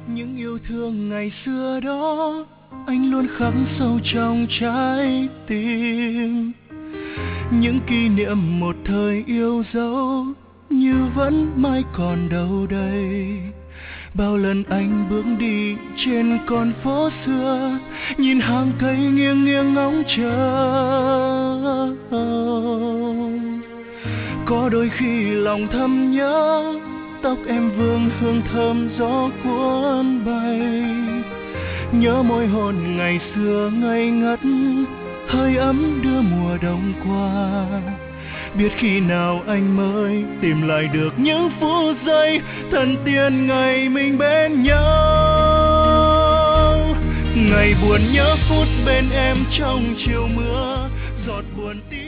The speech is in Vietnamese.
Những yêu thương ngày xưa đó anh luôn khắc sâu trong trái tim. Những kỷ niệm một thời yêu dấu như vẫn mãi còn đâu đây. Bao lần anh bước đi trên con phố xưa, nhìn hàng cây nghiêng nghiêng ngóng chờ. Có đôi khi lòng thầm nhớ tóc em vương hương thơm gió cuốn bay. Nhớ môi hôn ngày xưa ngây ngất, hơi ấm đưa mùa đông qua. Biết khi nào anh mới tìm lại được những phút giây thân tiên ngày mình bên nhau. Ngày buồn nhớ phút bên em trong chiều mưa, giọt buồn tí